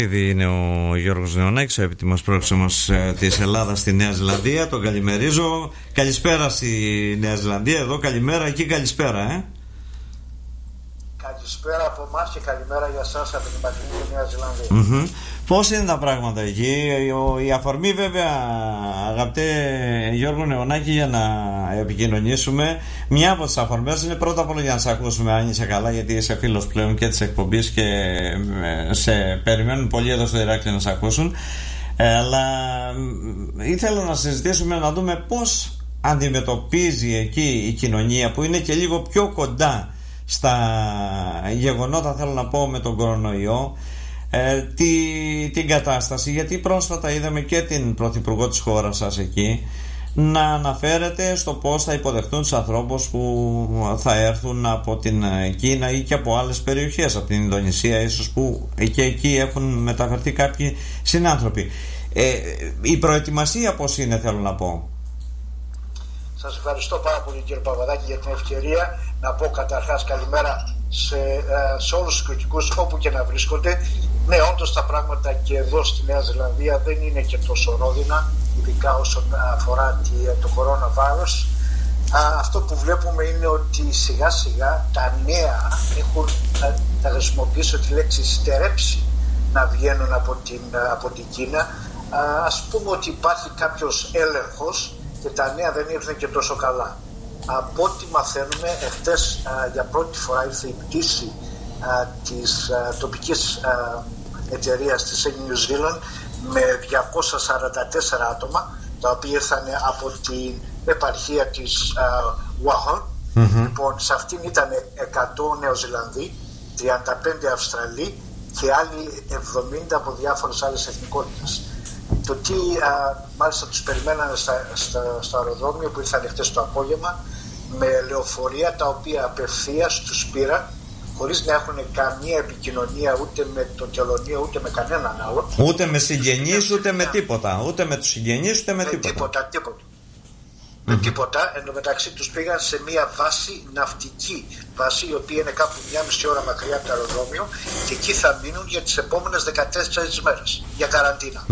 Ήδη είναι ο Γιώργος Νεωνάκης, ο έτοιμος πρόξενος της Ελλάδας στη Νέα Ζηλανδία. Τον καλημερίζω. Καλησπέρα στη Νέα Ζηλανδία. Εδώ καλημέρα, εκεί καλησπέρα. Καλησπέρα από εμάς και καλημέρα για εσάς από την μακρινή Νέα Ζηλανδία. Πώς είναι τα πράγματα εκεί? Η αφορμή βέβαια, αγαπητέ Γιώργο Νεωνάκη, για να επικοινωνήσουμε, μια από τις αφορμές είναι πρώτα απ' όλα για να σε ακούσουμε, αν είσαι καλά, γιατί είσαι φίλος πλέον και της εκπομπής και σε περιμένουν πολλοί εδώ στο Ηράκλειο να σε ακούσουν. Αλλά ήθελα να συζητήσουμε, να δούμε πώς αντιμετωπίζει εκεί η κοινωνία, που είναι και λίγο πιο κοντά στα γεγονότα, θέλω να πω, με τον κορονοϊό, την κατάσταση, γιατί πρόσφατα είδαμε και την πρωθυπουργό της χώρας σας εκεί να αναφέρεται στο πώς θα υποδεχτούν τους ανθρώπους που θα έρθουν από την Κίνα ή και από άλλες περιοχές, από την Ινδονησία ίσως, που και εκεί έχουν μεταφερθεί κάποιοι συνάνθρωποι. Η προετοιμασία πώς είναι, θέλω να πω? Σας ευχαριστώ πάρα πολύ, κύριε Παπαδάκη, για την ευκαιρία να πω καταρχάς καλημέρα σε όλους τους κριτικούς όπου και να βρίσκονται. Ναι, όντως τα πράγματα και εδώ στη Νέα Ζηλανδία δεν είναι και τόσο ρόδινα, ειδικά όσον αφορά το coronavirus. Αυτό που βλέπουμε είναι ότι σιγά σιγά τα νέα έχουν, θα χρησιμοποιήσω τη λέξη, στερέψει να βγαίνουν από την Κίνα. Ας πούμε ότι υπάρχει κάποιος έλεγχος και τα νέα δεν ήρθαν και τόσο καλά. Από ό,τι μαθαίνουμε, εχθές για πρώτη φορά ήρθε η πτήση της τοπικής εταιρείας της New Zealand με 244 άτομα, τα οποία ήρθαν από την επαρχία της Wahon. Λοιπόν, σε αυτήν ήταν 100 Νεοζηλανδοί, 35 Αυστραλοί και άλλοι 70 από διάφορες άλλες εθνικότητες. Το τι μάλιστα τους περιμένανε στο αεροδρόμιο που ήρθαν χτες το απόγευμα με λεωφορεία, τα οποία απευθείας τους πήραν χωρίς να έχουν καμία επικοινωνία ούτε με το τελωνείο ούτε με κανέναν άλλο, ούτε με συγγενείς ούτε με τίποτα, ούτε με τους συγγενείς ούτε με τίποτα. Με τίποτα. Εν τω μεταξύ τους πήγαν σε μια βάση, ναυτική βάση, η οποία είναι κάπου 1,5 ώρα μακριά από το αεροδρόμιο, και εκεί θα μείνουν για τις επόμενες 14 μέρες για καραντίνα.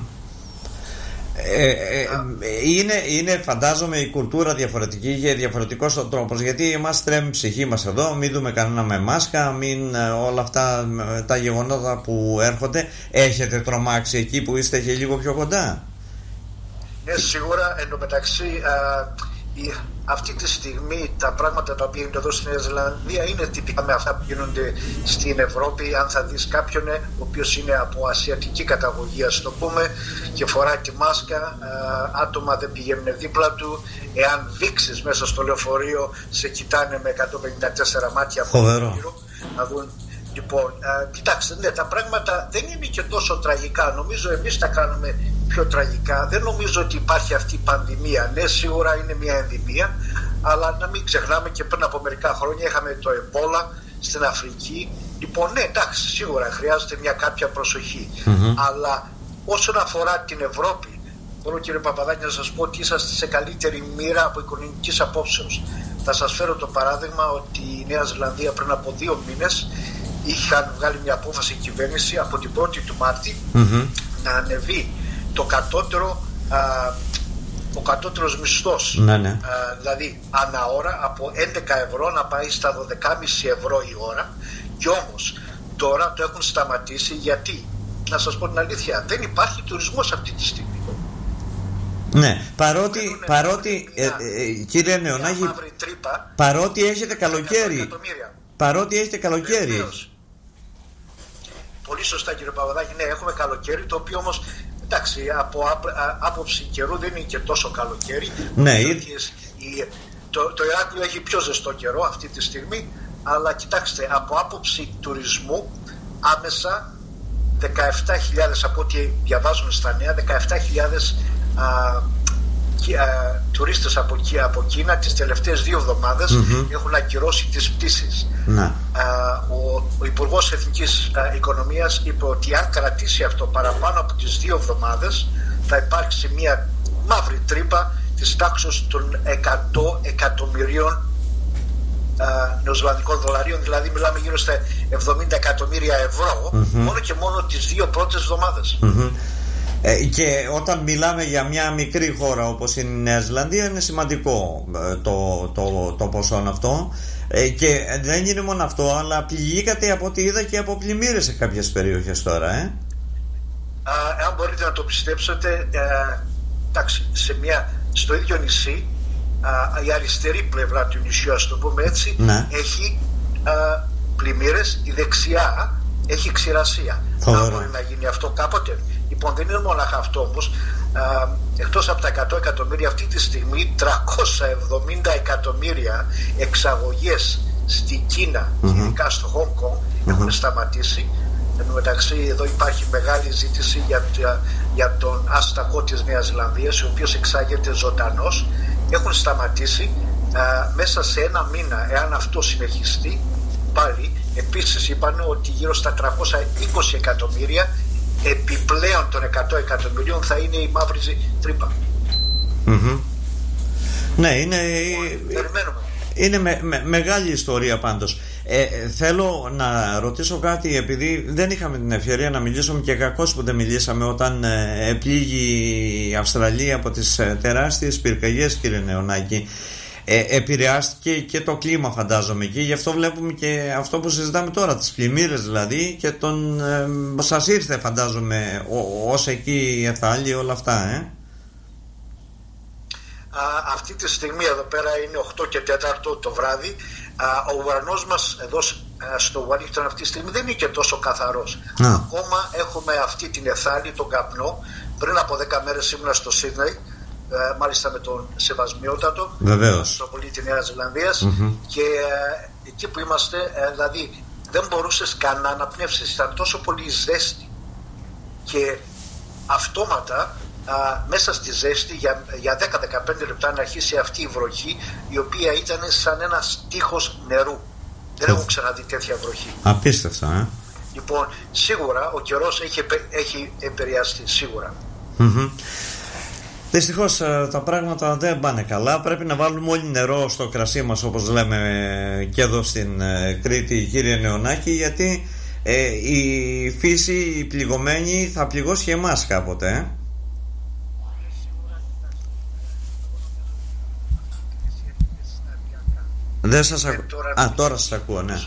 Είναι φαντάζομαι η κουλτούρα διαφορετική και διαφορετικός ο τρόπος, γιατί εμάς τρέμει η ψυχή μας εδώ, μην δούμε κανένα με μάσκα, μην όλα αυτά τα γεγονότα που έρχονται. Έχετε τρομάξει εκεί που είστε και λίγο πιο κοντά? Ναι, σίγουρα. Εν τω μεταξύ αυτή τη στιγμή τα πράγματα τα οποία είναι εδώ στη Νέα Ζηλανδία είναι τυπικά με αυτά που γίνονται στην Ευρώπη. Αν θα δεις κάποιον ο οποίος είναι από ασιατική καταγωγή, ας το πούμε, και φοράει τη μάσκα, άτομα δεν πηγαίνουν δίπλα του. Εάν δείξεις μέσα στο λεωφορείο, σε κοιτάνε με 154 μάτια από γύρω να δουν. Λοιπόν, κοιτάξτε, ναι, τα πράγματα δεν είναι και τόσο τραγικά. Νομίζω εμείς τα κάνουμε πιο τραγικά. Δεν νομίζω ότι υπάρχει αυτή η πανδημία. Ναι, σίγουρα είναι μια ενδημία, αλλά να μην ξεχνάμε και πριν από μερικά χρόνια είχαμε το εμπόλα στην Αφρική. Λοιπόν, ναι, εντάξει, σίγουρα χρειάζεται μια κάποια προσοχή. Αλλά όσον αφορά την Ευρώπη, μπορώ, κύριε Παπαδάκη, να σας πω ότι είσαστε σε καλύτερη μοίρα από οικονομικής απόψεως. Θα σας φέρω το παράδειγμα ότι η Νέα Ζηλανδία πριν από 2 μήνες είχαν βγάλει μια απόφαση η κυβέρνηση από την 1η του Μάρτη να ανεβεί ο κατώτερος μισθός, δηλαδή ανά ώρα, από 11 ευρώ να πάει στα 12,5 ευρώ η ώρα. Και όμως τώρα το έχουν σταματήσει, γιατί, να σας πω την αλήθεια, δεν υπάρχει τουρισμός αυτή τη στιγμή. Ναι, παρότι κύριε Νεωνάκη, παρότι έχετε καλοκαίρι. Πολύ σωστά, κύριε Παπαδάκη, ναι, έχουμε καλοκαίρι, το οποίο όμως, εντάξει, από άποψη καιρού δεν είναι και τόσο καλοκαίρι. Ναι, το Ηράκλειο έχει πιο ζεστό καιρό αυτή τη στιγμή, αλλά κοιτάξτε, από άποψη τουρισμού άμεσα 17.000, από ό,τι διαβάζουμε στα νέα, 17.000 τουρίστες από Κίνα τις τελευταίες 2 εβδομάδες έχουν ακυρώσει τις πτήσεις. Ο Υπουργός Εθνικής Οικονομίας είπε ότι αν κρατήσει αυτό παραπάνω από τις 2 εβδομάδες θα υπάρξει μια μαύρη τρύπα της τάξης των 100 εκατομμυρίων νεοζηλανδικών δολαρίων, δηλαδή μιλάμε γύρω στα 70 εκατομμύρια ευρώ, μόνο και μόνο τις 2 πρώτες εβδομάδες. Και όταν μιλάμε για μια μικρή χώρα όπως είναι η Νέα Ζηλανδία, είναι σημαντικό το ποσό αυτό. Και δεν είναι μόνο αυτό, αλλά πληγήκατε από ό,τι είδα και από πλημμύρες σε κάποιες περιοχές τώρα, αν μπορείτε να το πιστέψετε, στο ίδιο νησί, η αριστερή πλευρά του νησιού, ας το πούμε έτσι, έχει πλημμύρες, η δεξιά έχει ξηρασία. Αν μπορεί να γίνει αυτό κάποτε. Λοιπόν, δεν είναι μόνο αυτό όμως. Εκτός από τα 100 εκατομμύρια, αυτή τη στιγμή 370 εκατομμύρια εξαγωγές στην Κίνα, ειδικά στο Hong Kong, έχουν σταματήσει. Εν τω μεταξύ, εδώ υπάρχει μεγάλη ζήτηση για τον άστακο της Νέας Ζηλανδίας, ο οποίος εξάγεται ζωντανός. Έχουν σταματήσει μέσα σε 1 μήνα, εάν αυτό συνεχιστεί. Πάλι επίσης είπαν ότι γύρω στα 320 εκατομμύρια επιπλέον των 100 εκατομμυρίων θα είναι η μαύρη τρύπα. Ναι, είναι μεγάλη ιστορία πάντως. Θέλω να ρωτήσω κάτι, επειδή δεν είχαμε την ευκαιρία να μιλήσουμε, και κακώς που δεν μιλήσαμε όταν επλήγει η Αυστραλία από τις τεράστιες πυρκαγιές, κύριε Νεωνάκη. Επηρεάστηκε και το κλίμα, φαντάζομαι, και γι' αυτό βλέπουμε και αυτό που συζητάμε τώρα, τις πλημμύρες δηλαδή, και σας ήρθε, φαντάζομαι, ως εκεί η Εθάλη, όλα αυτά, Αυτή τη στιγμή εδώ πέρα είναι 8 και 4 το βράδυ. Ο ουρανός μας εδώ στο Wellington αυτή τη στιγμή δεν είναι και τόσο καθαρός. Ακόμα έχουμε αυτή την Εθάλη, τον καπνό. Πριν από 10 μέρες ήμουνα στο Σίδνεϊ, μάλιστα με τον Σεβασμιότατο, στον πολίτη Νέας Ζηλανδίας, και εκεί που είμαστε, δηλαδή δεν μπορούσες καν να αναπνεύσεις, ήταν τόσο πολύ ζέστη, και αυτόματα μέσα στη ζέστη για 10-15 λεπτά να αρχίσει αυτή η βροχή, η οποία ήταν σαν ένα τείχος νερού. Δεν έχω ξαναδεί τέτοια βροχή. Απίστευτα, Λοιπόν, σίγουρα ο καιρός έχει επηρεαστεί, σίγουρα. Δυστυχώς τα πράγματα δεν πάνε καλά. Πρέπει να βάλουμε όλοι νερό στο κρασί μας, όπως λέμε και εδώ στην Κρήτη, κύριε Νεωνάκη, γιατί η φύση, η πληγωμένη, θα πληγώσει και εμάς κάποτε. Δεν σας τώρα σας ακούω, ναι.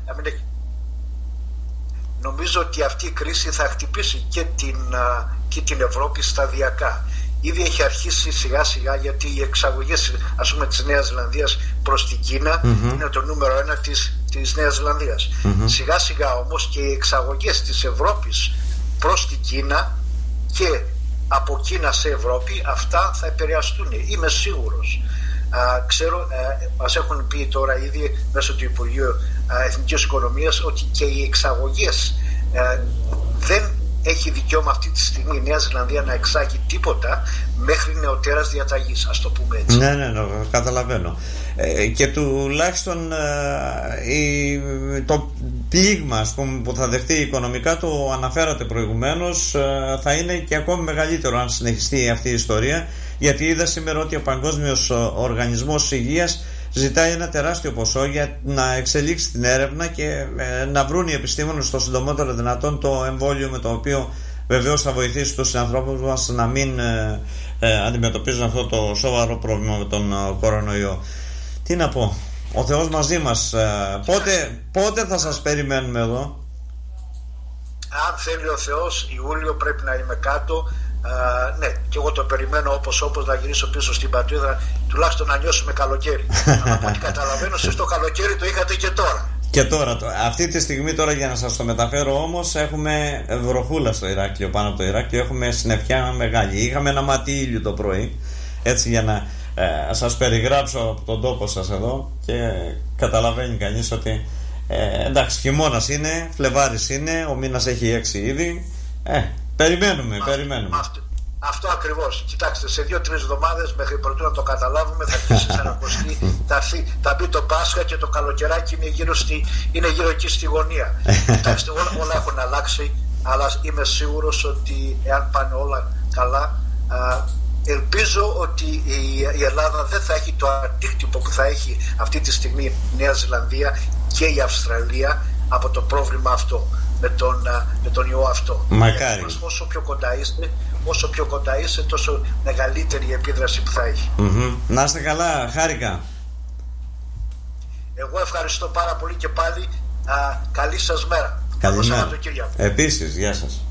Νομίζω ότι αυτή η κρίση θα χτυπήσει και την Ευρώπη σταδιακά. Ήδη έχει αρχίσει σιγά σιγά, γιατί οι εξαγωγές, ας πούμε, της Νέας Ζηλανδίας προς την Κίνα είναι το νούμερο 1 της Νέας Ζηλανδίας. Σιγά σιγά όμως και οι εξαγωγές της Ευρώπης προς την Κίνα και από Κίνα σε Ευρώπη, αυτά θα επηρεαστούν, είμαι σίγουρος. Ξέρω, μας έχουν πει τώρα ήδη μέσω του Υπουργείου Εθνικής Οικονομίας ότι και οι εξαγωγές δεν έχει δικαίωμα αυτή τη στιγμή η Νέα Ζηλανδία να εξάγει τίποτα μέχρι νεωτέρας διαταγής, ας το πούμε έτσι. Ναι, καταλαβαίνω. Και τουλάχιστον το πλήγμα, ας πούμε, που θα δεχτεί οικονομικά, το αναφέρατε προηγουμένως, θα είναι και ακόμη μεγαλύτερο αν συνεχιστεί αυτή η ιστορία, γιατί είδα σήμερα ότι ο Παγκόσμιος Οργανισμός Υγείας ζητάει ένα τεράστιο ποσό για να εξελίξει την έρευνα και να βρουν οι επιστήμονες το συντομότερο δυνατόν το εμβόλιο με το οποίο βεβαίως θα βοηθήσει τους ανθρώπους μας να μην αντιμετωπίζουν αυτό το σοβαρό πρόβλημα με τον κορονοϊό. Τι να πω, ο Θεός μαζί μας. Πότε θα σας περιμένουμε εδώ? Αν θέλει ο Θεός, Ιούλιο πρέπει να είμαι κάτω. Ναι, και εγώ το περιμένω όπως να γυρίσω πίσω στην πατρίδα, τουλάχιστον να νιώσουμε καλοκαίρι. Αλλά από ό,τι καταλαβαίνω, εσείς το καλοκαίρι το είχατε και τώρα. Και τώρα, αυτή τη στιγμή, τώρα για να σας το μεταφέρω όμως, έχουμε βροχούλα στο Ηράκλειο, πάνω από το Ηράκλειο, έχουμε συννεφιά μεγάλη. Είχαμε ένα μάτι ήλιου το πρωί, έτσι για να σας περιγράψω από τον τόπο σας εδώ, και καταλαβαίνει κανείς ότι εντάξει, χειμώνας είναι, Φλεβάρης είναι, ο μήνας έχει 6 ήδη. Περιμένουμε. Αυτό ακριβώς. Κοιτάξτε, σε 2-3 εβδομάδες μέχρι πρωτού να το καταλάβουμε θα αρχίσει να ανακοστεί, θα μπει το Πάσχα και το καλοκαιράκι είναι γύρω εκεί στη γωνία. Κοιτάξτε, όλα έχουν αλλάξει, αλλά είμαι σίγουρος ότι εάν πάνε όλα καλά, ελπίζω ότι η Ελλάδα δεν θα έχει το αντίκτυπο που θα έχει αυτή τη στιγμή η Νέα Ζηλανδία και η Αυστραλία από το πρόβλημα αυτό, με τον ιό αυτό. Μακάρι. Όσο πιο κοντά είσαι, τόσο μεγαλύτερη η επίδραση που θα έχει. Να είστε καλά, χάρηκα. Εγώ ευχαριστώ πάρα πολύ και πάλι. Καλή σας μέρα. Καλή μέρα. Επίσης, γεια σας.